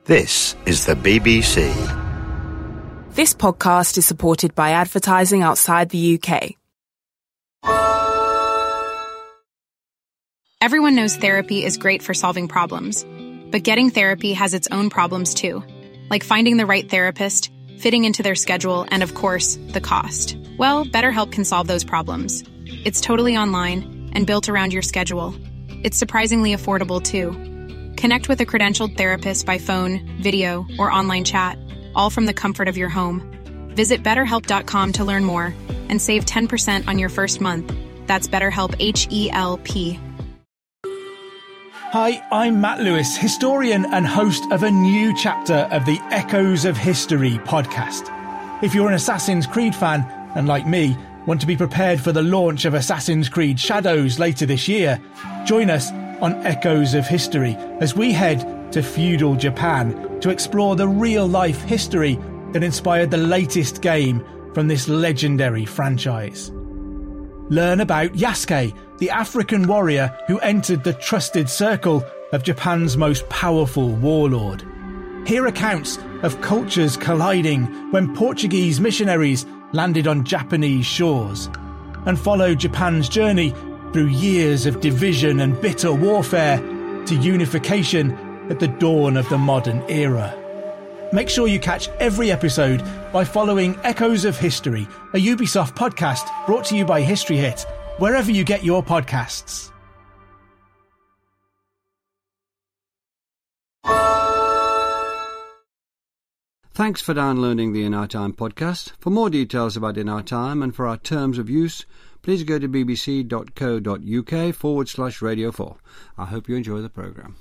This is the BBC. This podcast is supported by advertising outside the UK. Everyone knows therapy is great for solving problems, but getting therapy has its own problems too, like finding the right therapist, fitting into their schedule, and of course, the cost. Well, BetterHelp can solve those problems. It's totally online and built around your schedule. It's surprisingly affordable too. Connect with a credentialed therapist by phone, video, or online chat, all from the comfort of your home. Visit BetterHelp.com to learn more and save 10% on your first month. That's BetterHelp, H-E-L-P. Hi, I'm Matt Lewis, historian and host of a new chapter of the Echoes of History podcast. If you're an Assassin's Creed fan, and like me, want to be prepared for the launch of Assassin's Creed Shadows later this year, join us on Echoes of History as we head to feudal Japan to explore the real-life history that inspired the latest game from this legendary franchise. Learn about Yasuke, the African warrior who entered the trusted circle of Japan's most powerful warlord. Hear accounts of cultures colliding when Portuguese missionaries landed on Japanese shores, and follow Japan's journey through years of division and bitter warfare to unification at the dawn of the modern era. Make sure you catch every episode by following Echoes of History, a Ubisoft podcast brought to you by History Hit, wherever you get your podcasts. Thanks for downloading the In Our Time podcast. For more details about In Our Time and for our terms of use, please go to bbc.co.uk/Radio 4. I hope you enjoy the programme.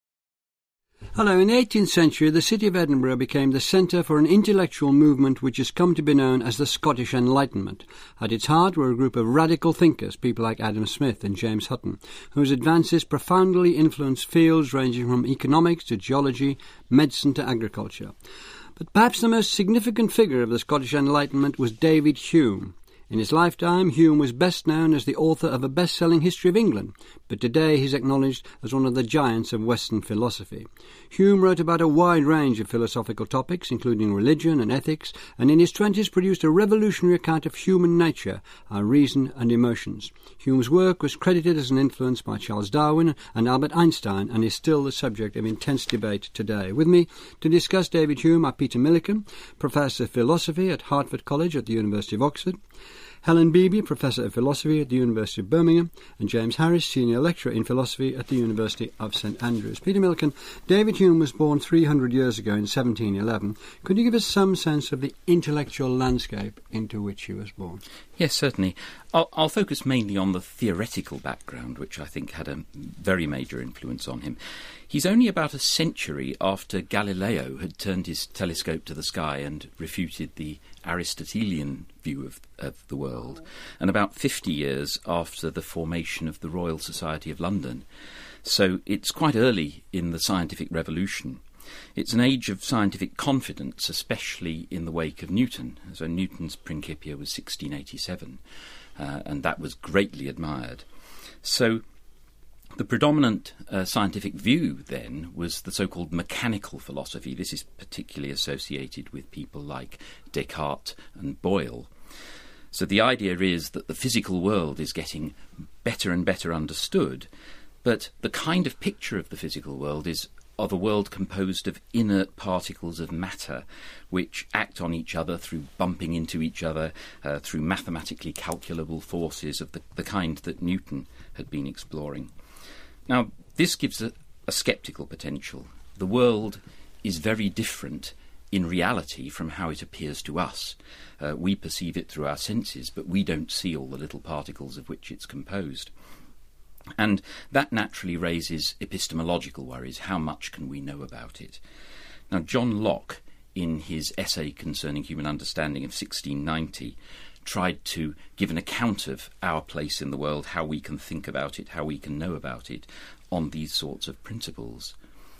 Hello, in the 18th century, the city of Edinburgh became the centre for an intellectual movement which has come to be known as the Scottish Enlightenment. At its heart were a group of radical thinkers, people like Adam Smith and James Hutton, whose advances profoundly influenced fields ranging from economics to geology, medicine to agriculture. But perhaps the most significant figure of the Scottish Enlightenment was David Hume. In his lifetime, Hume was best known as the author of a best-selling History of England, but today he's acknowledged as one of the giants of Western philosophy. Hume wrote about a wide range of philosophical topics, including religion and ethics, and in his 20s produced a revolutionary account of human nature, our reason and emotions. Hume's work was credited as an influence by Charles Darwin and Albert Einstein, and is still the subject of intense debate today. With me to discuss David Hume are Peter Milliken, Professor of Philosophy at Hertford College at the University of Oxford, Helen Beebee, Professor of Philosophy at the University of Birmingham, and James Harris, Senior Lecturer in Philosophy at the University of St Andrews. Peter Milliken, David Hume was born 300 years ago in 1711. Could you give us some sense of the intellectual landscape into which he was born? Yes, certainly. I'll focus mainly on the theoretical background, which I think had a very major influence on him. He's only about a century after Galileo had turned his telescope to the sky and refuted the Aristotelian view of the world, and about 50 years after the formation of the Royal Society of London. So it's quite early in the scientific revolution. It's an age of scientific confidence, especially in the wake of Newton. So Newton's Principia was 1687, and that was greatly admired. So the predominant scientific view then was the so-called mechanical philosophy. This is particularly associated with people like Descartes and Boyle. So the idea is that the physical world is getting better and better understood, but the kind of picture of the physical world is of a world composed of inert particles of matter which act on each other through bumping into each other, through mathematically calculable forces of the kind that Newton had been exploring. Now, this gives a sceptical potential. The world is very different in reality from how it appears to us. We perceive it through our senses, but we don't see all the little particles of which it's composed. And that naturally raises epistemological worries. How much can we know about it? Now, John Locke, in his essay concerning human understanding of 1690, tried to give an account of our place in the world, how we can think about it, how we can know about it, on these sorts of principles.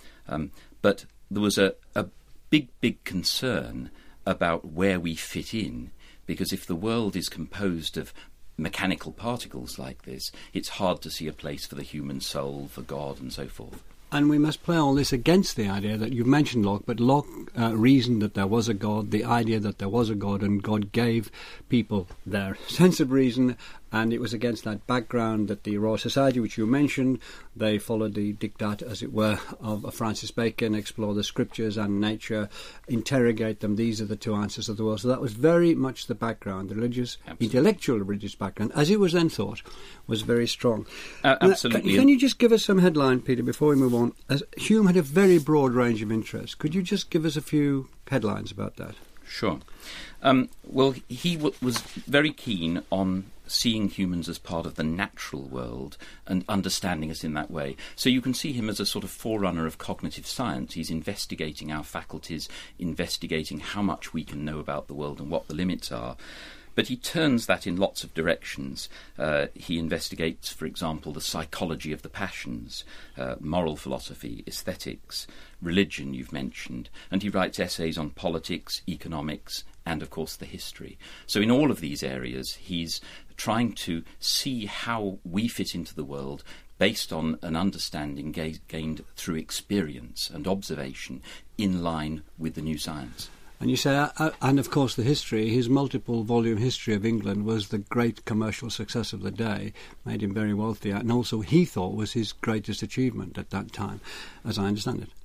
But there was a big concern about where we fit in, because if the world is composed of mechanical particles like this, it's hard to see a place for the human soul, for God, and so forth. And we must play all this against the idea that you've mentioned Locke, but Locke reasoned that there was a God, the idea that there was a God, and God gave people their sense of reason, and it was against that background that the Royal Society, which you mentioned, they followed the diktat, as it were, of Francis Bacon, explore the scriptures and nature, interrogate them, these are the two answers of the world. So that was very much the background, the religious, intellectual religious background, as it was then thought, was very strong. Absolutely. Can you just give us some headline, Peter, before we move on? As Hume had a very broad range of interests. Could you just give us a few headlines about that? Sure. Well, he was very keen on seeing humans as part of the natural world and understanding us in that way. So you can see him as a sort of forerunner of cognitive science. He's investigating our faculties, investigating how much we can know about the world and what the limits are. But he turns that in lots of directions. He investigates, for example, the psychology of the passions, moral philosophy, aesthetics, religion you've mentioned, and he writes essays on politics, economics, and, of course, the history. So in all of these areas, he's trying to see how we fit into the world based on an understanding gained through experience and observation in line with the new science. And you say, and of course the history, his multiple-volume history of England was the great commercial success of the day, made him very wealthy, and also he thought was his greatest achievement at that time, as I understand it.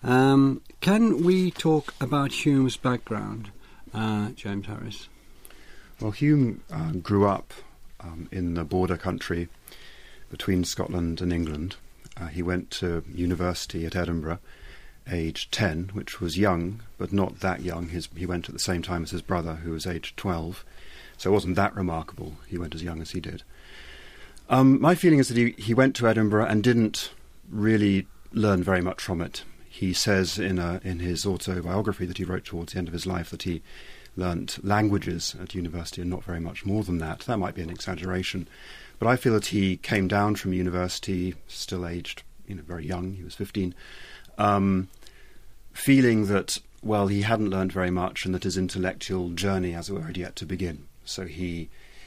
Can we talk about Hume's background, James Harris? Well, Hume grew up in the border country between Scotland and England. He went to university at Edinburgh, aged 10, which was young, but not that young. He went at the same time as his brother, who was aged 12. So it wasn't that remarkable. He went as young as he did. My feeling is that he went to Edinburgh and didn't really learn very much from it. He says in his autobiography that he wrote towards the end of his life that he learnt languages at university and not very much more than that. That might be an exaggeration. But I feel that he came down from university, still aged very young, he was 15, feeling that, well, he hadn't learned very much and that his intellectual journey, as it were, had yet to begin. So he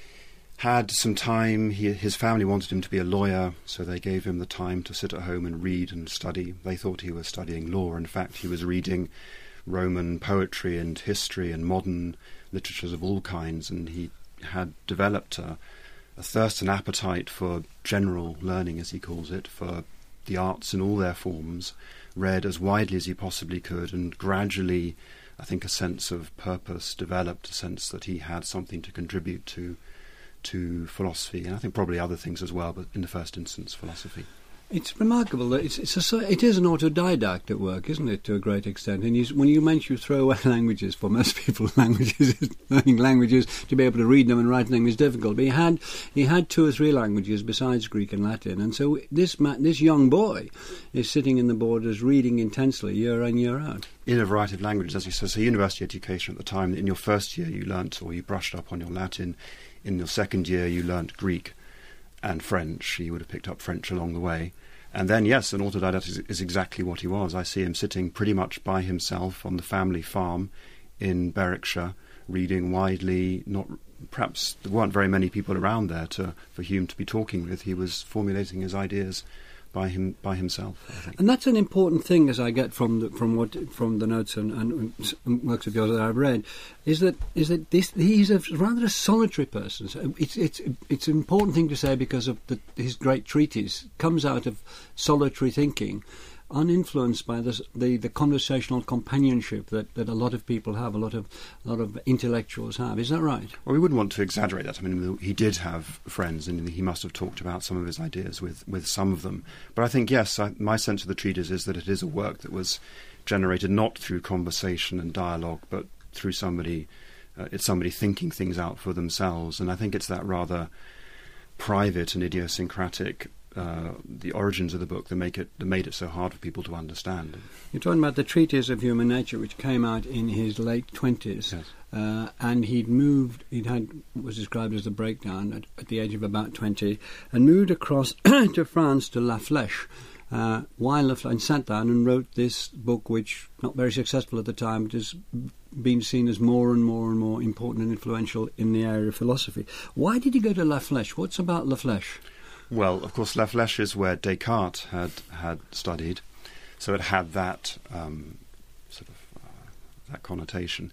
had some time. His family wanted him to be a lawyer, so they gave him the time to sit at home and read and study. They thought he was studying law. In fact, he was reading Roman poetry and history and modern literatures of all kinds, and he had developed a thirst and appetite for general learning, as he calls it, for the arts in all their forms, read as widely as he possibly could, and gradually, I think, a sense of purpose developed, a sense that he had something to contribute to philosophy, and I think probably other things as well, but in the first instance, philosophy. It's remarkable that it is an autodidact at work, isn't it, to a great extent? And when you mention you throw away languages, for most people, learning languages, to be able to read them and write them is difficult. But he had 2 or 3 languages besides Greek and Latin, and so this young boy is sitting in the borders reading intensely year in, year out. In a variety of languages, as you said. So university education at the time, in your first year you learnt, or you brushed up on your Latin. In your second year you learnt Greek and French. You would have picked up French along the way. And then, yes, an autodidact is exactly what he was. I see him sitting pretty much by himself on the family farm in Berwickshire, reading widely. Perhaps there weren't very many people around there for Hume to be talking with. He was formulating his ideas by himself, I think. And that's an important thing, as I get from the notes and works of yours that I've read, is that he's rather a solitary person. So it's an important thing to say because of his great treatise comes out of solitary thinking, uninfluenced by the conversational companionship that a lot of people have, a lot of intellectuals have. Is that right? Well, we wouldn't want to exaggerate that. I mean, he did have friends, and he must have talked about some of his ideas with some of them. But I think, yes, my sense of the treatise is that it is a work that was generated not through conversation and dialogue, but through somebody thinking things out for themselves. And I think it's that rather private and idiosyncratic the origins of the book that made it so hard for people to understand. You're talking about the Treatise of Human Nature, which came out in his late 20s, yes. And was described as a breakdown at the age of about 20, and moved across to France to La Flèche, and sat down and wrote this book, which, not very successful at the time, but has been seen as more and more and more important and influential in the area of philosophy. Why did he go to La Flèche? What's about La Flèche? Well, of course, La Flèche is where Descartes had studied, so it had that that connotation.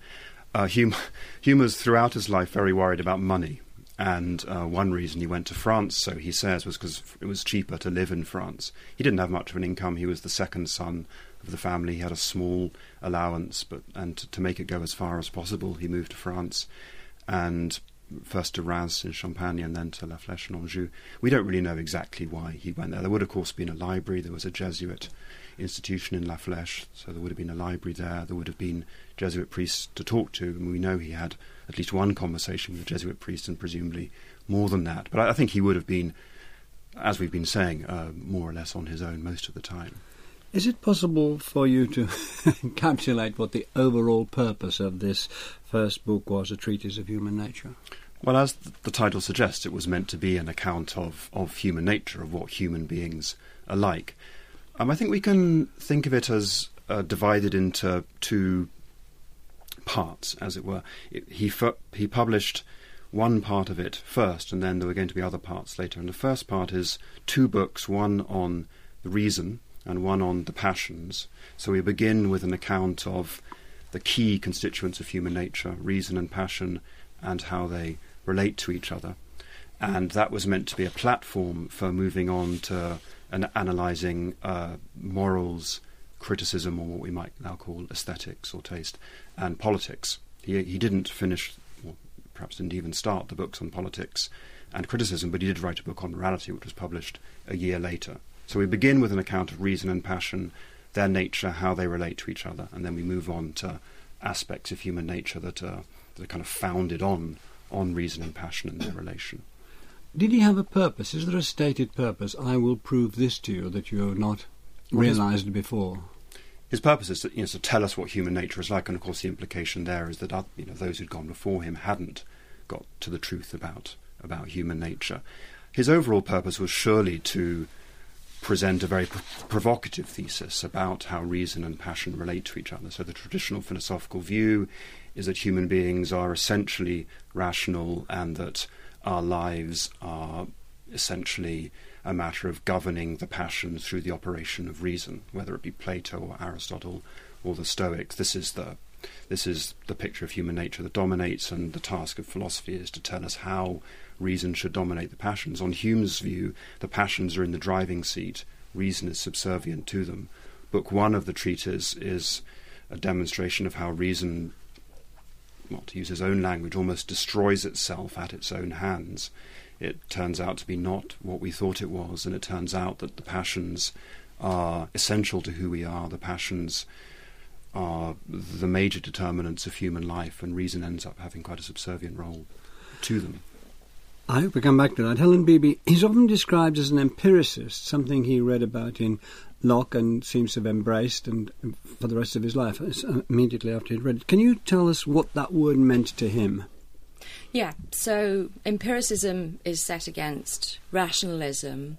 Humo's throughout his life very worried about money, and one reason he went to France, so he says, was because it was cheaper to live in France. He didn't have much of an income. He was the second son of the family. He had a small allowance, and to make it go as far as possible, he moved to France, and first to Reims in Champagne and then to La Flèche in Anjou. We don't really know exactly why he went there. There would, of course, been a library. There was a Jesuit institution in La Flèche, so there would have been a library there. There would have been Jesuit priests to talk to, and we know he had at least one conversation with a Jesuit priest, and presumably more than that. But I think he would have been, as we've been saying, more or less on his own most of the time. Is it possible for you to encapsulate what the overall purpose of this first book was, A Treatise of Human Nature? Well, as the title suggests, it was meant to be an account of human nature, of what human beings are like. I think we can think of it as divided into two parts, as it were. He published one part of it first, and then there were going to be other parts later. And the first part is two books, one on the reason and one on the passions. So we begin with an account of the key constituents of human nature, reason and passion, and how they relate to each other. And that was meant to be a platform for moving on to analysing morals, criticism, or what we might now call aesthetics or taste, and politics. He didn't finish, or perhaps didn't even start, the books on politics and criticism, but he did write a book on morality, which was published a year later. So we begin with an account of reason and passion, their nature, how they relate to each other, and then we move on to aspects of human nature that are kind of founded on reason and passion and their relation. Did he have a purpose? Is there a stated purpose? I will prove this to you that you have not realised before. His purpose is to tell us what human nature is like, and of course the implication there is that those who'd gone before him hadn't got to the truth about human nature. His overall purpose was surely to present a very provocative thesis about how reason and passion relate to each other. So the traditional philosophical view is that human beings are essentially rational, and that our lives are essentially a matter of governing the passions through the operation of reason, whether it be Plato or Aristotle or the Stoics. This is the picture of human nature that dominates, and the task of philosophy is to tell us how reason should dominate the passions. On Hume's view, the passions are in the driving seat, reason is subservient to them. Book 1 of the treatise is a demonstration of how reason, well, to use his own language, almost destroys itself at its own hands. It turns out to be not what we thought it was, and it turns out that the passions are essential to who we are. The passions are the major determinants of human life, and reason ends up having quite a subservient role to them. I hope we come back to that. Helen Beebee, he's often described as an empiricist, something he read about in Locke and seems to have embraced and for the rest of his life, immediately after he'd read it. Can you tell us what that word meant to him? Yeah, so empiricism is set against rationalism,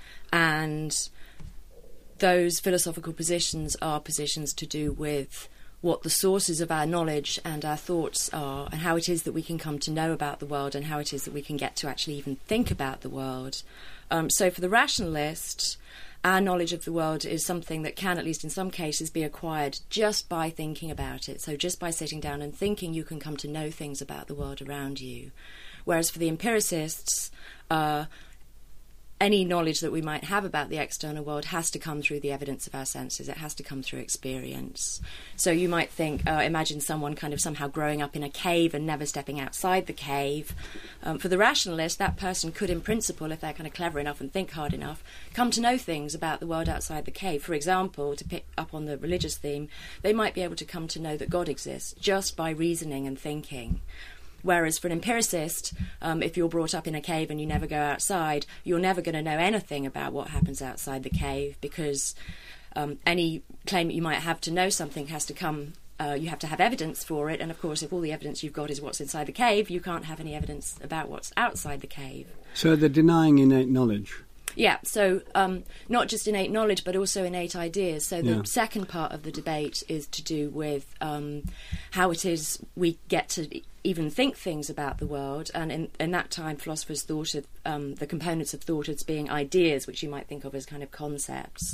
and those philosophical positions are positions to do with what the sources of our knowledge and our thoughts are, and how it is that we can come to know about the world, and how it is that we can get to actually even think about the world. So for the rationalist, our knowledge of the world is something that can, at least in some cases, be acquired just by thinking about it. So just by sitting down and thinking, you can come to know things about the world around you. Whereas for the empiricists, any knowledge that we might have about the external world has to come through the evidence of our senses. It has to come through experience. So you might think, imagine someone kind of somehow growing up in a cave and never stepping outside the cave. For the rationalist, that person could, in principle, if they're kind of clever enough and think hard enough, come to know things about the world outside the cave. For example, to pick up on the religious theme, they might be able to come to know that God exists just by reasoning and thinking. Whereas for an empiricist, if you're brought up in a cave and you never go outside, you're never going to know anything about what happens outside the cave, because any claim that you might have to know something has to come, you have to have evidence for it, and of course if all the evidence you've got is what's inside the cave, you can't have any evidence about what's outside the cave. So they're denying innate knowledge? Yeah, so not just innate knowledge, but also innate ideas. So the second part of the debate is to do with how it is we get to even think things about the world. And in that time, philosophers thought of the components of thought as being ideas, which you might think of as kind of concepts.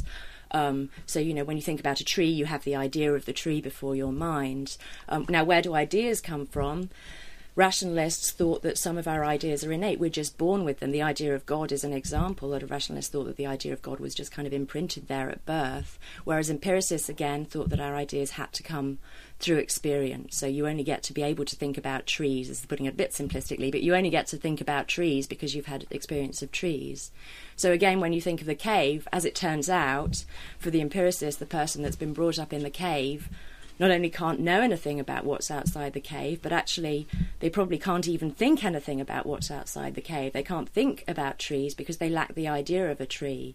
So, when you think about a tree, you have the idea of the tree before your mind. Now, where do ideas come from? Rationalists thought that some of our ideas are innate. We're just born with them. The idea of God is an example that a rationalist thought that the idea of God was just kind of imprinted there at birth, whereas empiricists, again, thought that our ideas had to come through experience. So you only get to be able to think about trees, this is putting it a bit simplistically, but you only get to think about trees because you've had experience of trees. So again, when you think of the cave, as it turns out, for the empiricist, the person that's been brought up in the cave not only can't know anything about what's outside the cave, but actually they probably can't even think anything about what's outside the cave. They can't think about trees because they lack the idea of a tree.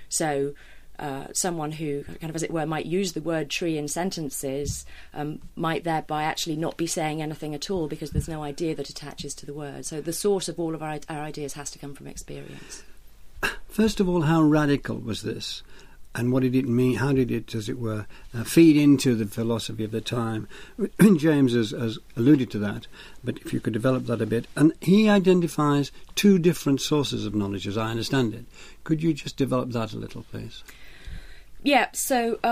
So someone who, kind of as it were, might use the word tree in sentences might thereby actually not be saying anything at all because there's no idea that attaches to the word. So the source of all of our ideas has to come from experience. First of all, how radical was this? And what did it mean? How did it, as it were, feed into the philosophy of the time? James has alluded to that, but if you could develop that a bit. And he identifies two different sources of knowledge, as I understand it. Could you just develop that a little, please? Yeah, so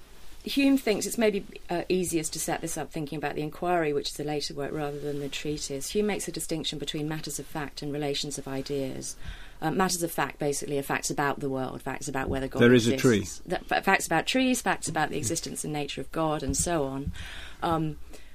Hume thinks it's maybe easiest to set this up thinking about the inquiry, which is a later work, rather than the treatise. Hume makes a distinction between matters of fact and relations of ideas. Matters of fact basically are facts about the world, facts about whether God exists. There is a tree. Facts about trees, facts about the existence and nature of God, and so on.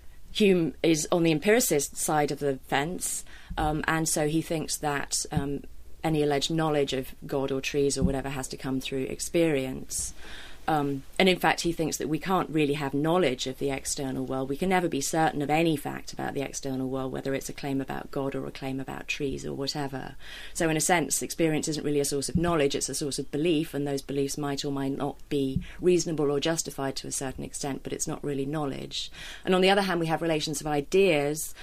Hume is on the empiricist side of the fence, and so he thinks that any alleged knowledge of God or trees or whatever has to come through experience. And in fact, he thinks that we can't really have knowledge of the external world. We can never be certain of any fact about the external world, whether it's a claim about God or a claim about trees or whatever. So in a sense, experience isn't really a source of knowledge, it's a source of belief, and those beliefs might or might not be reasonable or justified to a certain extent, but it's not really knowledge. And on the other hand, we have relations of ideas.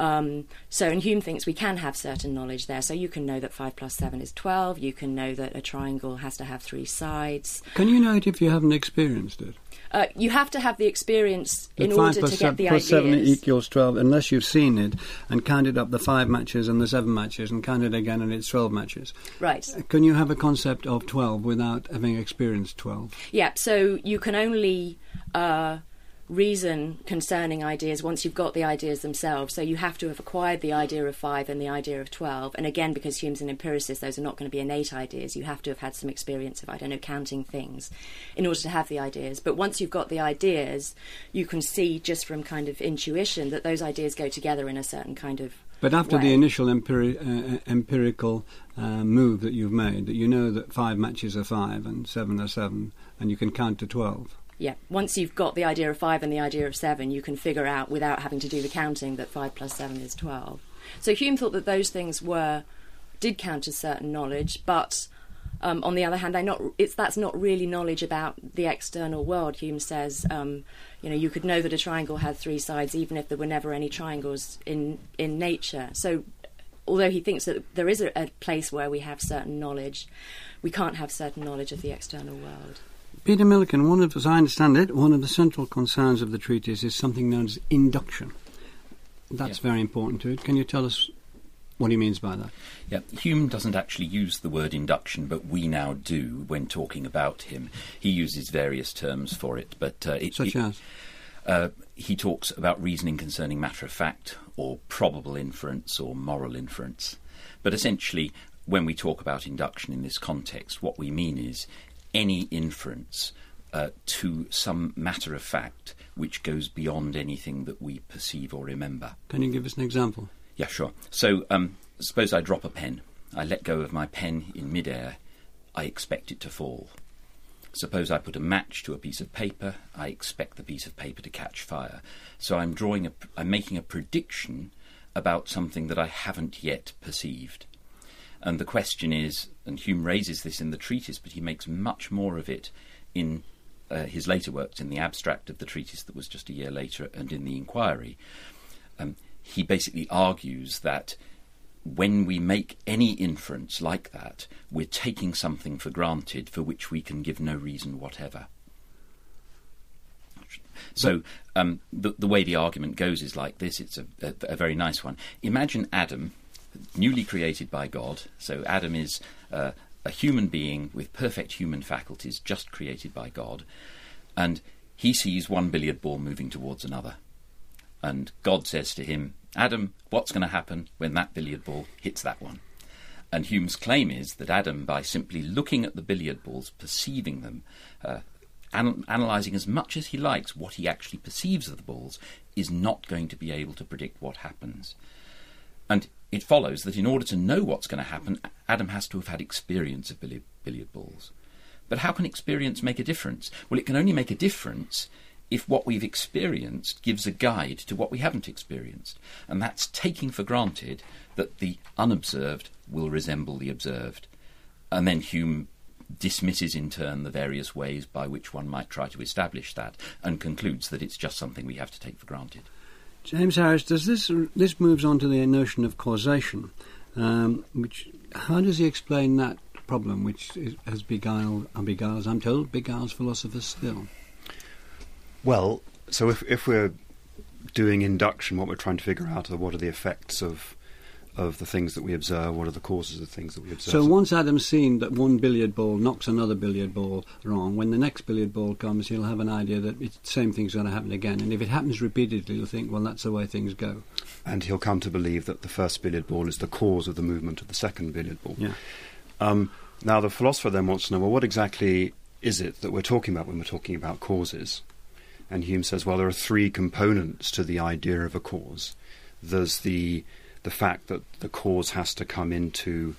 So and Hume thinks we can have certain knowledge there. So you can know that 5 plus 7 is 12. You can know that a triangle has to have 3 sides. Can you know it if you haven't experienced it? You have to have the experience in order to get the ideas. 5 plus 7 equals 12, unless you've seen it and counted up the 5 matches and the 7 matches and counted again and it's 12 matches. Right. Can you have a concept of 12 without having experienced 12? Yeah, so you can only reason concerning ideas once you've got the ideas themselves. So you have to have acquired the idea of 5 and the idea of 12. And again, because Hume's an empiricist, those are not going to be innate ideas. You have to have had some experience of, counting things in order to have the ideas. But once you've got the ideas, you can see just from kind of intuition that those ideas go together in a certain kind of But after way. the initial empirical move that you've made, that you know that 5 matches are 5 and 7 are 7, and you can count to 12. Yeah, once you've got the idea of 5 and the idea of 7, you can figure out, without having to do the counting, that 5 plus 7 is 12. So Hume thought that those things did count as certain knowledge, but on the other hand, that's not really knowledge about the external world. Hume says, you could know that a triangle had 3 sides even if there were never any triangles in nature. So although he thinks that there is a place where we have certain knowledge, we can't have certain knowledge of the external world. Peter Milliken, as I understand it, one of the central concerns of the treatise is something known as induction. That's very important to it. Can you tell us what he means by that? Yeah, Hume doesn't actually use the word induction, but we now do when talking about him. He uses various terms for it, but such as? He talks about reasoning concerning matter of fact, or probable inference, or moral inference. But essentially, when we talk about induction in this context, what we mean is any inference to some matter of fact which goes beyond anything that we perceive or remember. Can you give us an example? Yeah, sure. So suppose I drop a pen. I let go of my pen in midair. I expect it to fall. Suppose I put a match to a piece of paper. I expect the piece of paper to catch fire. So I'm making a prediction about something that I haven't yet perceived. And the question is, and Hume raises this in the treatise, but he makes much more of it in his later works, in the abstract of the treatise that was just a year later, and in the inquiry. He basically argues that when we make any inference like that, we're taking something for granted for which we can give no reason whatever. So the way the argument goes is like this. It's a very nice one. Imagine Adam, newly created by God. So Adam is a human being with perfect human faculties, just created by God. And he sees one billiard ball moving towards another. And God says to him, Adam, what's going to happen when that billiard ball hits that one? And Hume's claim is that Adam, by simply looking at the billiard balls, perceiving them, analysing as much as he likes what he actually perceives of the balls, is not going to be able to predict what happens. And it follows that in order to know what's going to happen, Adam has to have had experience of billiard balls. But how can experience make a difference? Well, it can only make a difference if what we've experienced gives a guide to what we haven't experienced. And that's taking for granted that the unobserved will resemble the observed. And then Hume dismisses in turn the various ways by which one might try to establish that, and concludes that it's just something we have to take for granted. James Harris, does this moves on to the notion of causation, which how does he explain that problem, which has beguiles, I'm told, beguiles philosophers still? Well, so if we're doing induction, what we're trying to figure out are what are the effects of the things that we observe, what are the causes of things that we observe. So once Adam's seen that one billiard ball knocks another billiard ball wrong, when the next billiard ball comes, he'll have an idea that the same thing's going to happen again. And if it happens repeatedly, he'll think, well, that's the way things go. And he'll come to believe that the first billiard ball is the cause of the movement of the second billiard ball. Yeah. Now, the philosopher then wants to know, well, what exactly is it that we're talking about when we're talking about causes? And Hume says, well, there are three components to the idea of a cause. There's the fact that the cause has to come into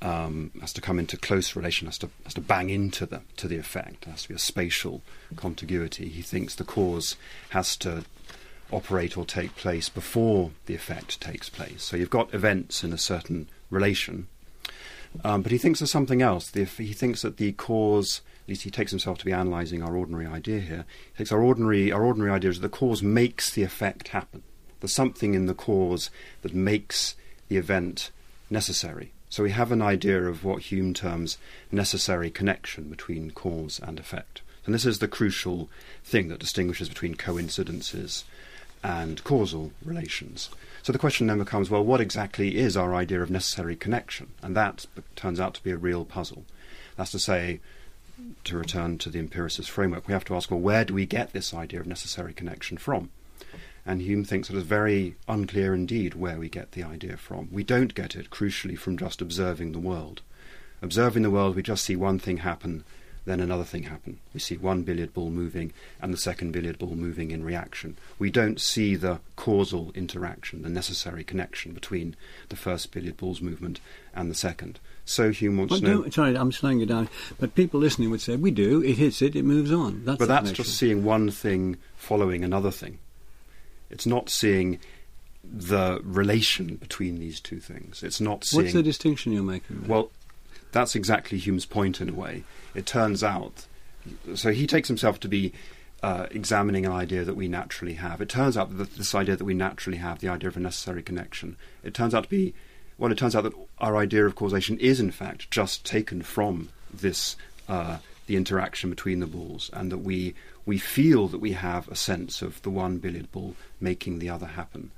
close relation, has to bang into the effect. There has to be a spatial contiguity. He thinks the cause has to operate or take place before the effect takes place. So you've got events in a certain relation. But he thinks there's something else. He thinks that the cause, at least he takes himself to be analysing our ordinary idea here. He takes our ordinary idea is that the cause makes the effect happen. There's something in the cause that makes the event necessary. So we have an idea of what Hume terms necessary connection between cause and effect. And this is the crucial thing that distinguishes between coincidences and causal relations. So the question then becomes, well, what exactly is our idea of necessary connection? And that turns out to be a real puzzle. That's to say, to return to the empiricist framework, we have to ask, well, where do we get this idea of necessary connection from? And Hume thinks it is very unclear indeed where we get the idea from. We don't get it, crucially, from just observing the world. Observing the world, we just see one thing happen, then another thing happen. We see one billiard ball moving and the second billiard ball moving in reaction. We don't see the causal interaction, the necessary connection between the first billiard ball's movement and the second. So Hume wants to know... Sorry, I'm slowing you down. But people listening would say, we do, it hits it moves on. But that's just seeing one thing following another thing. It's not seeing the relation between these two things. It's not seeing... What's the distinction you're making? Well, that's exactly Hume's point in a way. It turns out... So he takes himself to be examining an idea that we naturally have. It turns out that this idea that we naturally have, the idea of a necessary connection, it turns out that our idea of causation is in fact just taken from this, the interaction between the balls, and that we feel that we have a sense of the one billiard ball making the other happen.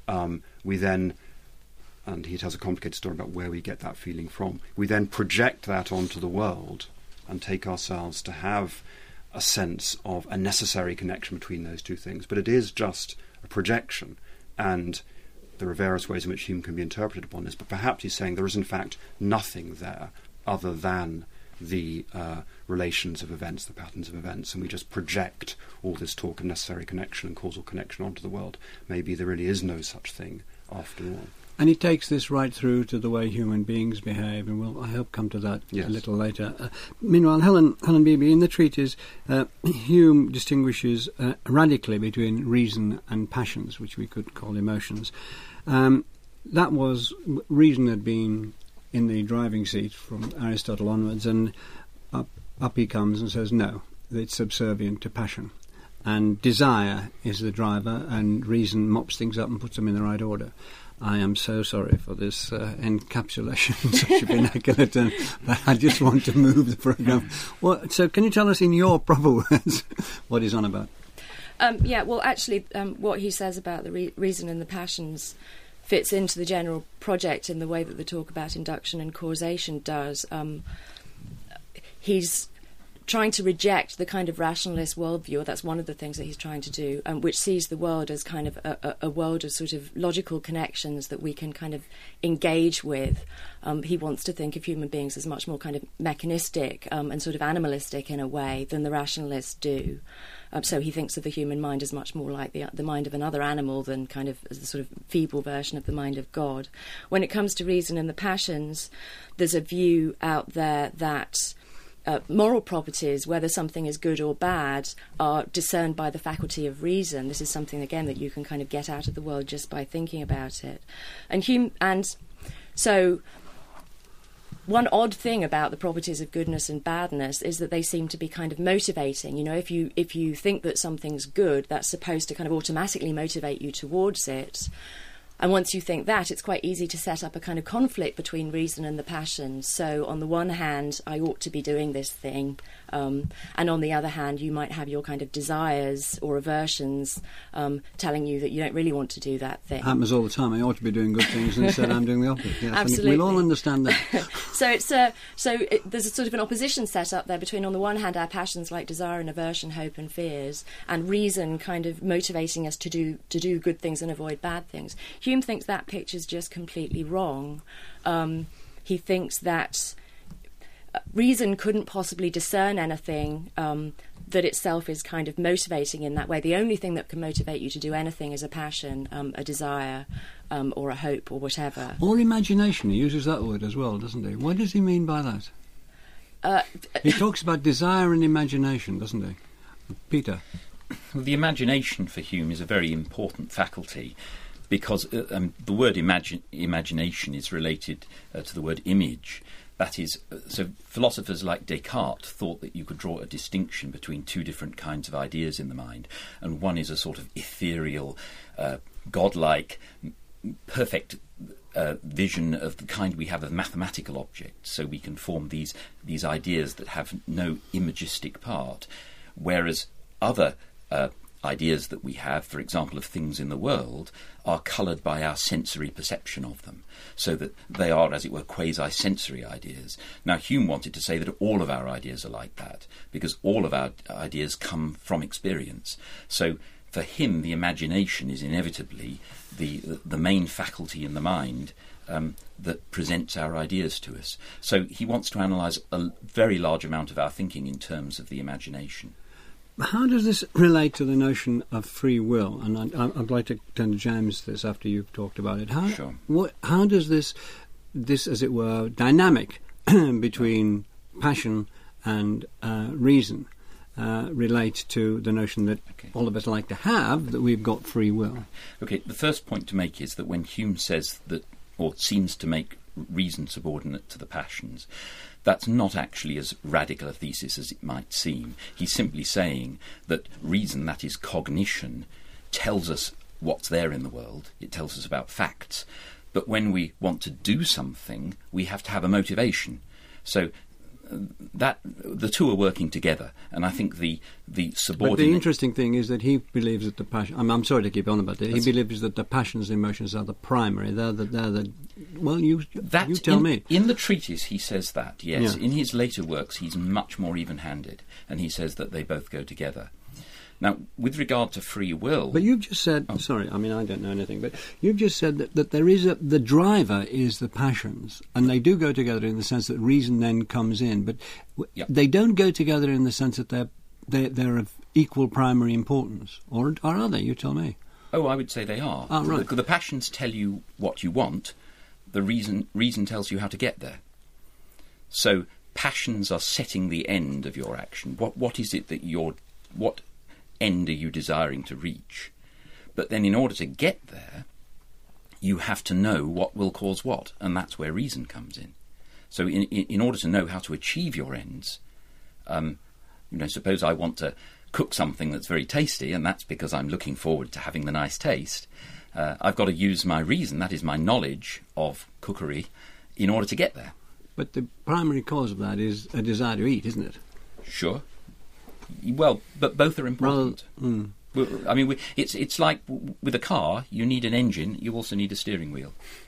We then... And he tells a complicated story about where we get that feeling from. We then project that onto the world and take ourselves to have a sense of a necessary connection between those two things. But it is just a projection, and there are various ways in which Hume can be interpreted upon this, but perhaps he's saying there is in fact nothing there other than the relations of events, the patterns of events, and we just project all this talk of necessary connection and causal connection onto the world. Maybe there really is no such thing after all. And he takes this right through to the way human beings behave, and we'll, I hope, come to that a little later. Meanwhile, Helen Beebe, in the treatise, Hume distinguishes radically between reason and passions, which we could call emotions. That was, reason had been in the driving seat from Aristotle onwards, and up he comes and says, no, it's subservient to passion. And desire is the driver, and reason mops things up and puts them in the right order. I am so sorry for this encapsulation in such a vernacular term, but I just want to move the programme. Well, so can you tell us in your proper words what he's on about? What he says about the reason and the passions fits into the general project in the way that the talk about induction and causation does. He's trying to reject the kind of rationalist worldview, or that's one of the things that he's trying to do, which sees the world as kind of a world of sort of logical connections that we can kind of engage with. He wants to think of human beings as much more kind of mechanistic and sort of animalistic in a way than the rationalists do. So he thinks of the human mind as much more like the mind of another animal than kind of as the sort of feeble version of the mind of God. When it comes to reason and the passions, there's a view out there that moral properties, whether something is good or bad, are discerned by the faculty of reason. This is something, again, that you can kind of get out of the world just by thinking about it. And so one odd thing about the properties of goodness and badness is that they seem to be kind of motivating. You know, if you think that something's good, that's supposed to kind of automatically motivate you towards it. And once you think that, it's quite easy to set up a kind of conflict between reason and the passions. So on the one hand, I ought to be doing this thing, and on the other hand, you might have your kind of desires or aversions telling you that you don't really want to do that thing. Happens all the time. I ought to be doing good things, and instead I'm doing the opposite. Yes, absolutely. We'll all understand that. There's a sort of an opposition set up there between, on the one hand, our passions like desire and aversion, hope and fears, and reason kind of motivating us to do good things and avoid bad things. Hume thinks that picture's just completely wrong. He thinks that reason couldn't possibly discern anything that itself is kind of motivating in that way. The only thing that can motivate you to do anything is a passion, a desire, or a hope, or whatever. Or imagination. He uses that word as well, doesn't he? What does he mean by that? He talks about desire and imagination, doesn't he? Peter? Well, the imagination for Hume is a very important faculty, because the word imagination is related to the word image. That is, so philosophers like Descartes thought that you could draw a distinction between two different kinds of ideas in the mind, and one is a sort of ethereal, godlike, perfect vision of the kind we have of mathematical objects, so we can form these ideas that have no imagistic part, whereas other ideas that we have, for example, of things in the world, are coloured by our sensory perception of them, so that they are, as it were, quasi-sensory ideas. Now, Hume wanted to say that all of our ideas are like that, because all of our ideas come from experience. So, for him, the imagination is inevitably the main faculty in the mind that presents our ideas to us. So he wants to analyse a very large amount of our thinking in terms of the imagination. How does this relate to the notion of free will? And I'd like to turn to James this after you've talked about it. Sure. How does this, as it were, dynamic between passion and reason relate to the notion that all of us like to have, that we've got free will? Okay, the first point to make is that when Hume says that, or seems to make reason subordinate to the passions, that's not actually as radical a thesis as it might seem. He's simply saying that reason, that is cognition, tells us what's there in the world. It tells us about facts. But when we want to do something, we have to have a motivation. So that the two are working together, and I think the subordinate. But the interesting thing is that he believes that the passion. I'm sorry to keep on about it. He believes that the passions and emotions are the primary. They're the. Well, you tell me. In the treatise, he says that. Yes. Yeah. In his later works, he's much more even-handed, and he says that they both go together. Now, with regard to free will... But you've just said... Oh. Sorry, I mean, I don't know anything, but you've just said that there is the driver is the passions, and they do go together in the sense that reason then comes in, but they don't go together in the sense that they're of equal primary importance, or are they? You tell me. Oh, I would say they are. Oh, right. The passions tell you what you want, the reason tells you how to get there. So, passions are setting the end of your action. What is it that what end are you desiring to reach? But then in order to get there, you have to know what will cause what, and that's where reason comes in. So in order to know how to achieve your ends, suppose I want to cook something that's very tasty, and that's because I'm looking forward to having the nice taste, I've got to use my reason, that is my knowledge of cookery, in order to get there. But the primary cause of that is a desire to eat, isn't it? Sure. Well, but both are important. I mean, it's like with a car, you need an engine, you also need a steering wheel.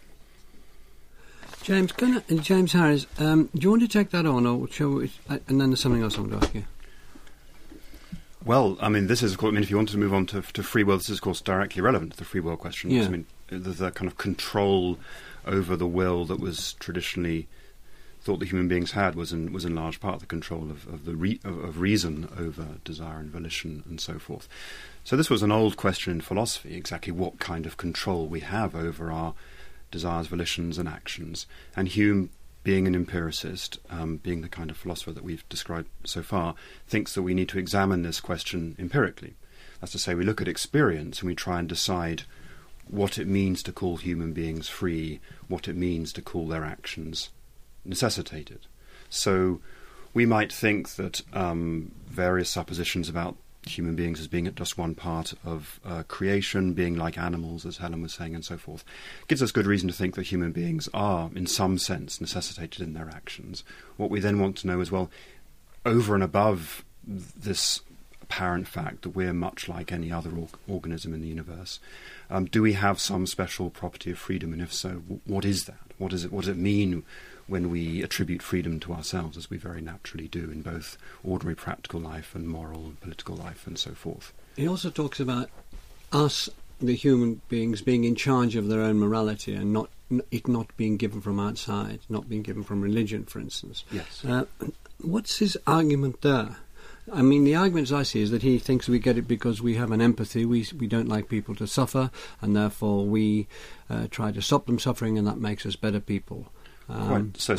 James Harris, do you want to take that on, or shall we, and then there's something else I want to ask you. Well, I mean, this is, if you want to move on to free will, this is, of course, directly relevant to the free will question. Yeah. I mean, the kind of control over the will that was traditionally thought that human beings had was in large part the control of reason over desire and volition and so forth. So this was an old question in philosophy, exactly what kind of control we have over our desires, volitions and actions. And Hume, being an empiricist, being the kind of philosopher that we've described so far, thinks that we need to examine this question empirically. That's to say, we look at experience and we try and decide what it means to call human beings free, what it means to call their actions necessitated. So we might think that various suppositions about human beings as being just one part of creation, being like animals, as Helen was saying, and so forth, gives us good reason to think that human beings are, in some sense, necessitated in their actions. What we then want to know is, well, over and above this apparent fact that we're much like any other organism in the universe, do we have some special property of freedom? And if so, what is that? What does it mean when we attribute freedom to ourselves, as we very naturally do in both ordinary practical life and moral and political life and so forth? He also talks about us, the human beings, being in charge of their own morality and not being given from outside, not being given from religion, for instance. Yes. What's his argument there? I mean, the argument, as I see, is that he thinks we get it because we have an empathy. We don't like people to suffer, and therefore we try to stop them suffering, and that makes us better people. Right. So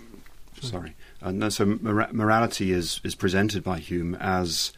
morality is presented by Hume as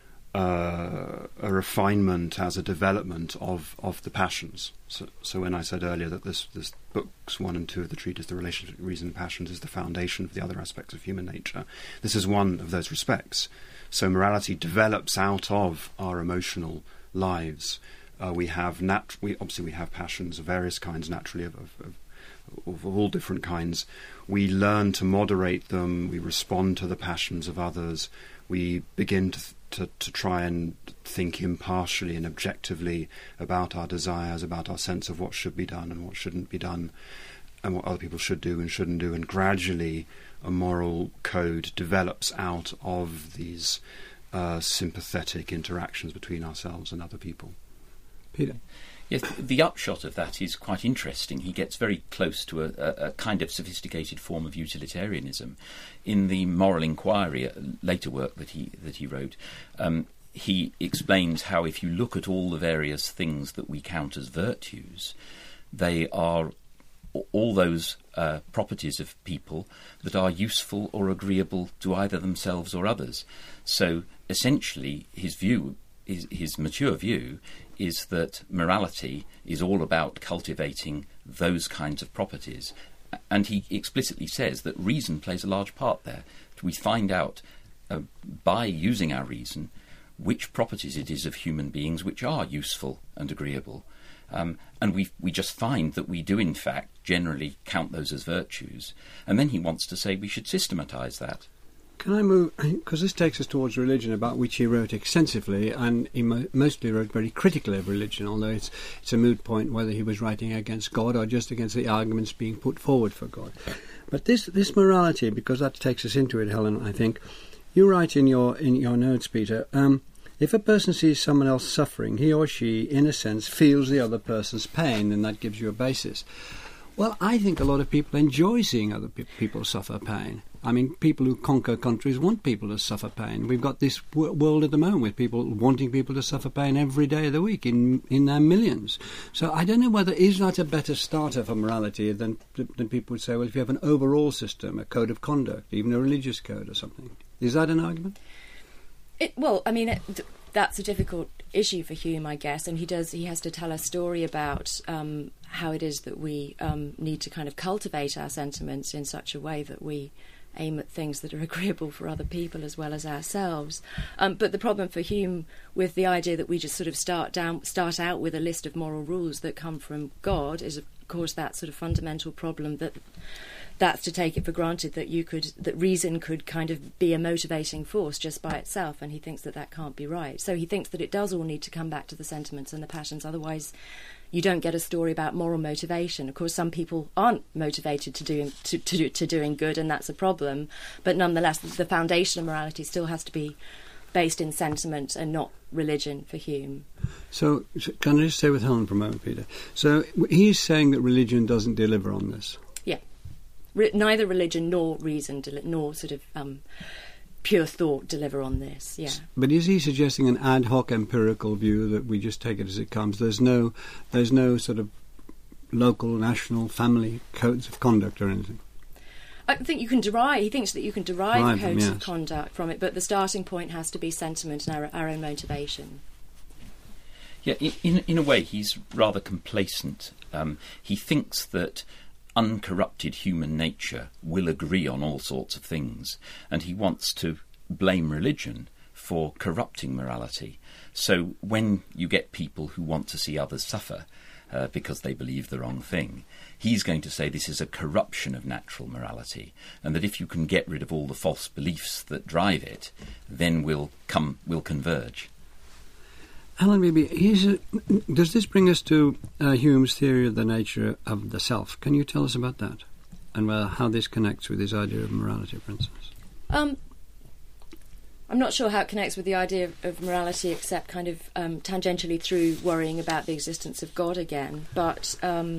a refinement, as a development of the passions. So when I said earlier that this books 1 and 2 of the treatise, the relationship between reason and passions, is the foundation of the other aspects of human nature, this is one of those respects. So morality develops out of our emotional lives. We have passions of various kinds, naturally, of all different kinds. We learn to moderate them. We respond to the passions of others. We begin to try and think impartially and objectively about our desires, about our sense of what should be done and what shouldn't be done, and what other people should do and shouldn't do. And gradually a moral code develops out of these sympathetic interactions between ourselves and other people. Peter? Yes, the upshot of that is quite interesting. He gets very close to a kind of sophisticated form of utilitarianism. In the Moral Inquiry, a later work that he wrote, he explains how if you look at all the various things that we count as virtues, they are all those properties of people that are useful or agreeable to either themselves or others. So essentially his mature view is that morality is all about cultivating those kinds of properties. And he explicitly says that reason plays a large part there. We find out by using our reason which properties it is of human beings which are useful and agreeable. And we just find that we do in fact generally count those as virtues. And then he wants to say we should systematise that. Can I move, because this takes us towards religion, about which he wrote extensively, and he mostly wrote very critically of religion, although it's a moot point whether he was writing against God or just against the arguments being put forward for God. But this morality, because that takes us into it, Helen, I think, you write in your notes, Peter, if a person sees someone else suffering, he or she, in a sense, feels the other person's pain, and that gives you a basis. Well, I think a lot of people enjoy seeing other people suffer pain. I mean, people who conquer countries want people to suffer pain. We've got this world at the moment with people wanting people to suffer pain every day of the week in their millions. So I don't know whether is that a better starter for morality than people would say, well, if you have an overall system, a code of conduct, even a religious code or something. Is that an argument? That's a difficult issue for Hume, I guess, and he has to tell a story about how it is that we need to kind of cultivate our sentiments in such a way that we aim at things that are agreeable for other people as well as ourselves. But the problem for Hume with the idea that we just sort of start out with a list of moral rules that come from God is, of course, that sort of fundamental problem that's to take it for granted that reason could kind of be a motivating force just by itself, and he thinks that can't be right. So he thinks that it does all need to come back to the sentiments and the passions, otherwise you don't get a story about moral motivation. Of course, some people aren't motivated to doing good, and that's a problem. But nonetheless, the foundation of morality still has to be based in sentiment and not religion for Hume. So can I just stay with Helen for a moment, Peter? So he's saying that religion doesn't deliver on this. Yeah. Neither religion nor reason nor sort of pure thought deliver on this, yeah. But is he suggesting an ad hoc empirical view that we just take it as it comes? There's no sort of local, national, family codes of conduct or anything? I think you can derive. He thinks that you can derive codes of conduct from it, but the starting point has to be sentiment and our own motivation. Yeah, in a way, he's rather complacent. He thinks that uncorrupted human nature will agree on all sorts of things, and he wants to blame religion for corrupting morality. So when you get people who want to see others suffer because they believe the wrong thing, he's going to say this is a corruption of natural morality, and that if you can get rid of all the false beliefs that drive it, then we'll converge. Alan Beebe, does this bring us to Hume's theory of the nature of the self? Can you tell us about that, and how this connects with his idea of morality, for instance? I'm not sure how it connects with the idea of morality, except kind of tangentially through worrying about the existence of God again. But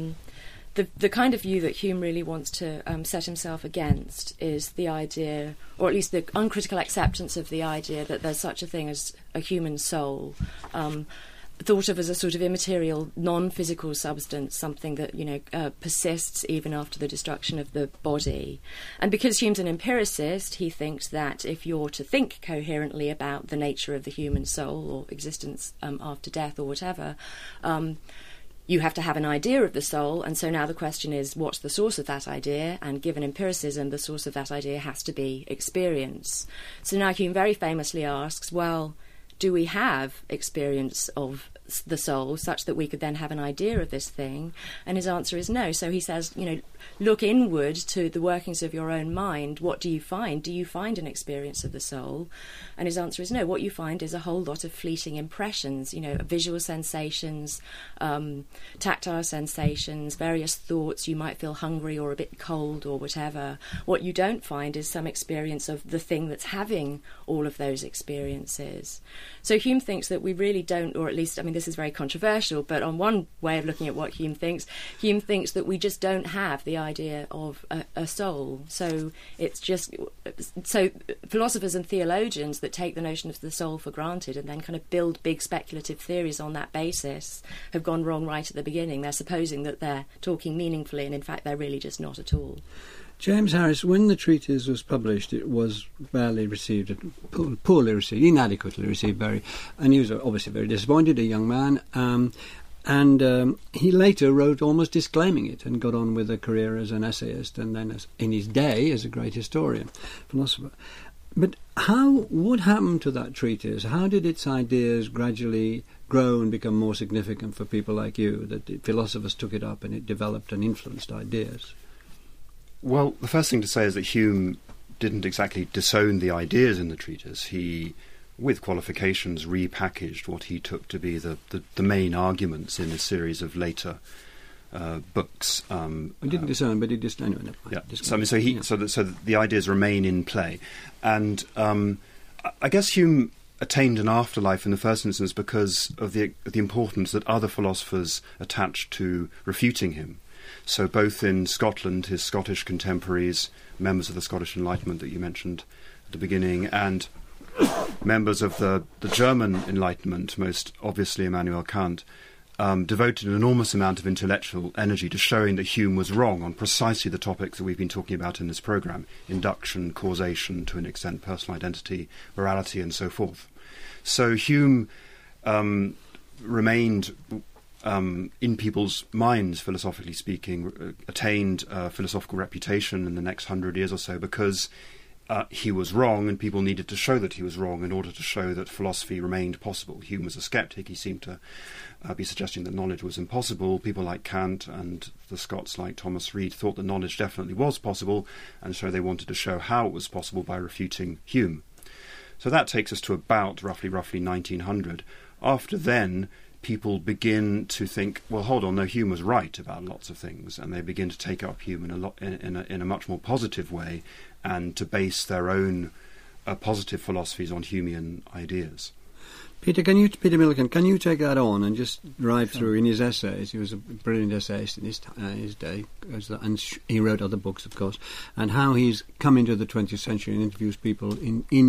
the kind of view that Hume really wants to set himself against is the idea, or at least the uncritical acceptance of the idea that there's such a thing as a human soul, thought of as a sort of immaterial, non-physical substance, something that persists even after the destruction of the body. And because Hume's an empiricist, he thinks that if you're to think coherently about the nature of the human soul or existence after death or whatever, you have to have an idea of the soul, and so now the question is, what's the source of that idea? And given empiricism, the source of that idea has to be experience. So now Hume very famously asks, well, do we have experience of the soul such that we could then have an idea of this thing? And his answer is no. So he says, look inward to the workings of your own mind. What do you find? Do you find an experience of the soul? And his answer is no. What you find is a whole lot of fleeting impressions, visual sensations, tactile sensations, various thoughts. You might feel hungry or a bit cold or whatever. What you don't find is some experience of the thing that's having all of those experiences. So Hume thinks that we really don't, or at least, this is very controversial, but on one way of looking at what Hume thinks that we just don't have the idea of a soul. So philosophers and theologians that take the notion of the soul for granted and then kind of build big speculative theories on that basis have gone wrong right at the beginning. They're supposing that they're talking meaningfully, and in fact they're really just not at all. James Harris, when the treatise was published, it was badly received, poorly received, inadequately received, and he was obviously very disappointed, a young man, and he later wrote almost disclaiming it and got on with a career as an essayist and then in his day as a great historian, philosopher. But what happened to that treatise? How did its ideas gradually grow and become more significant for people like you, that the philosophers took it up and it developed and influenced ideas? Well, the first thing to say is that Hume didn't exactly disown the ideas in the treatise. He, with qualifications, repackaged what he took to be the main arguments in a series of later books. He didn't disown, but he just anyway. Yeah. So the ideas remain in play, and I guess Hume attained an afterlife in the first instance because of the importance that other philosophers attached to refuting him. So both in Scotland, his Scottish contemporaries, members of the Scottish Enlightenment that you mentioned at the beginning, and members of the German Enlightenment, most obviously Immanuel Kant, devoted an enormous amount of intellectual energy to showing that Hume was wrong on precisely the topics that we've been talking about in this programme: induction, causation, to an extent personal identity, morality, and so forth. So Hume remained in people's minds, philosophically speaking, attained a philosophical reputation in the next 100 years or so because he was wrong, and people needed to show that he was wrong in order to show that philosophy remained possible. Hume was a skeptic. He seemed to be suggesting that knowledge was impossible. People like Kant and the Scots like Thomas Reid thought that knowledge definitely was possible, and so they wanted to show how it was possible by refuting Hume. So that takes us to about roughly 1900. After then, people begin to think, well, hold on, no, Hume was right about lots of things, and they begin to take up Hume in a much more positive way, and to base their own positive philosophies on Humean ideas. Peter Millikan, can you take that on and just drive through in his essays? He was a brilliant essayist in his day, and he wrote other books, of course, and how he's come into the 20th century and interviews people,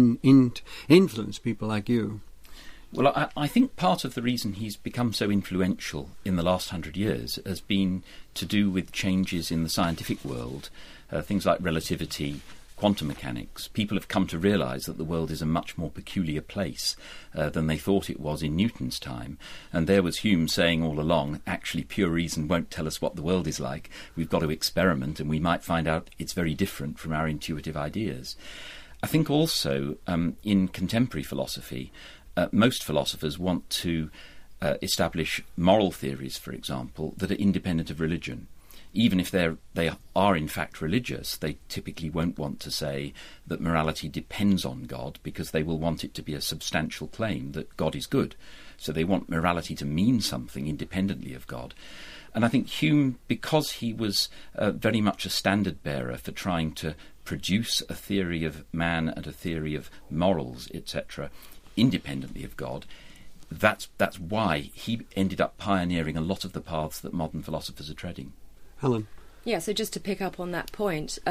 influence people like you. Well, I think part of the reason he's become so influential in the last 100 years has been to do with changes in the scientific world, things like relativity, quantum mechanics. People have come to realise that the world is a much more peculiar place than they thought it was in Newton's time. And there was Hume saying all along, actually pure reason won't tell us what the world is like. We've got to experiment, and we might find out it's very different from our intuitive ideas. I think also in contemporary philosophy, most philosophers want to establish moral theories, for example, that are independent of religion. Even if they are in fact religious, they typically won't want to say that morality depends on God, because they will want it to be a substantial claim that God is good. So they want morality to mean something independently of God. And I think Hume, because he was very much a standard bearer for trying to produce a theory of man and a theory of morals, etc., independently of God, that's why he ended up pioneering a lot of the paths that modern philosophers are treading. Helen? Yeah, so just to pick up on that point,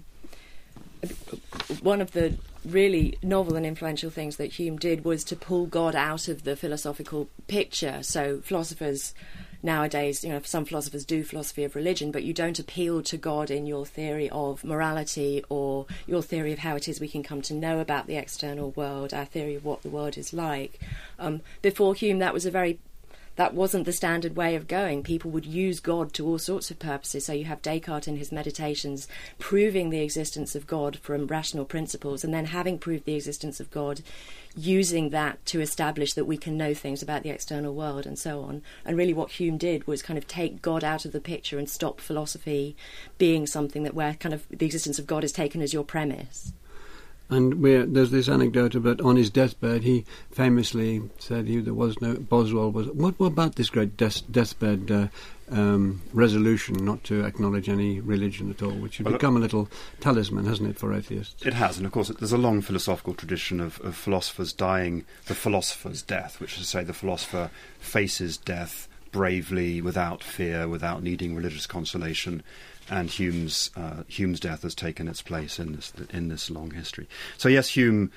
one of the really novel and influential things that Hume did was to pull God out of the philosophical picture. So philosophers nowadays, some philosophers do philosophy of religion, but you don't appeal to God in your theory of morality or your theory of how it is we can come to know about the external world, our theory of what the world is like. Before Hume, that wasn't the standard way of going. People would use God to all sorts of purposes. So you have Descartes in his Meditations proving the existence of God from rational principles, and then having proved the existence of God, using that to establish that we can know things about the external world and so on. And really what Hume did was kind of take God out of the picture and stop philosophy being something that where kind of the existence of God is taken as your premise. And there's this anecdote about on his deathbed, he famously said there was no, Boswell was, what about this great deathbed resolution not to acknowledge any religion at all, which has become a little talisman, hasn't it, for atheists? It has, and of course there's a long philosophical tradition of philosophers dying the philosopher's death, which is to say the philosopher faces death bravely, without fear, without needing religious consolation. And Hume's death has taken its place in this long history. So yes, Hume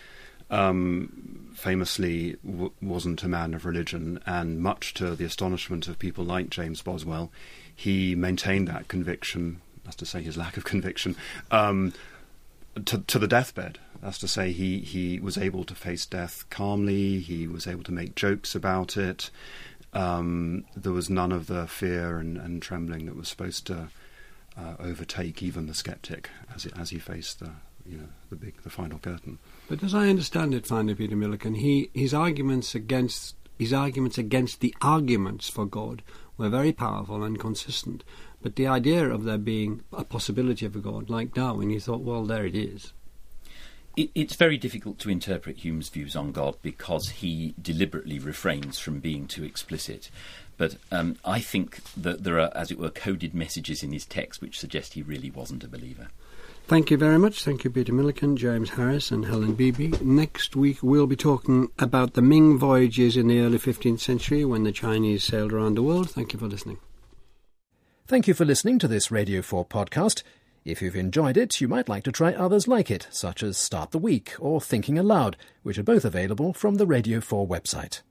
famously wasn't a man of religion, and much to the astonishment of people like James Boswell, he maintained that conviction, that's to say his lack of conviction, to the deathbed. That's to say he was able to face death calmly, he was able to make jokes about it. There was none of the fear and trembling that was supposed to overtake even the skeptic as he faced the final curtain. But as I understand it, finally, Peter Millikan, his arguments against the arguments for God were very powerful and consistent. But the idea of there being a possibility of a God, like Darwin, he thought, well, there it is. It's very difficult to interpret Hume's views on God because he deliberately refrains from being too explicit. But I think that there are, as it were, coded messages in his text which suggest he really wasn't a believer. Thank you very much. Thank you, Peter Millikan, James Harris and Helen Beebe. Next week we'll be talking about the Ming voyages in the early 15th century when the Chinese sailed around the world. Thank you for listening. Thank you for listening to this Radio 4 podcast. If you've enjoyed it, you might like to try others like it, such as Start the Week or Thinking Aloud, which are both available from the Radio 4 website.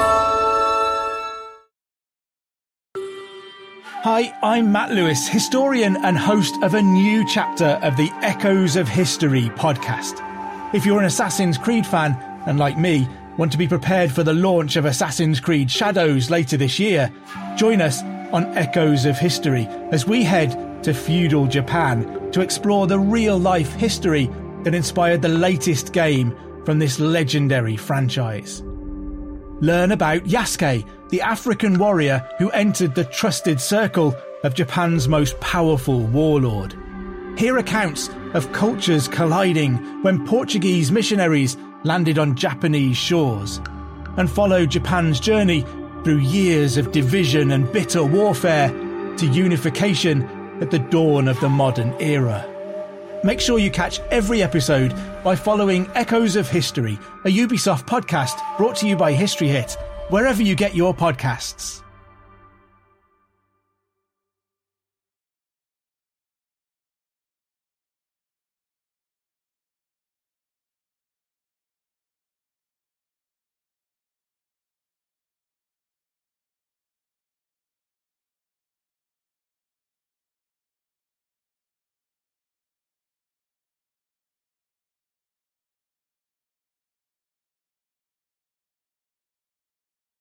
Hi, I'm Matt Lewis, historian and host of a new chapter of the Echoes of History podcast. If you're an Assassin's Creed fan, and like me, Want to be prepared for the launch of Assassin's Creed Shadows later this year? Join us on Echoes of History as we head to feudal Japan to explore the real-life history that inspired the latest game from this legendary franchise. Learn about Yasuke, the African warrior who entered the trusted circle of Japan's most powerful warlord. Hear accounts of cultures colliding when Portuguese missionaries landed on Japanese shores, and follow Japan's journey through years of division and bitter warfare to unification at the dawn of the modern era. Make sure you catch every episode by following Echoes of History, a Ubisoft podcast brought to you by History Hit, wherever you get your podcasts.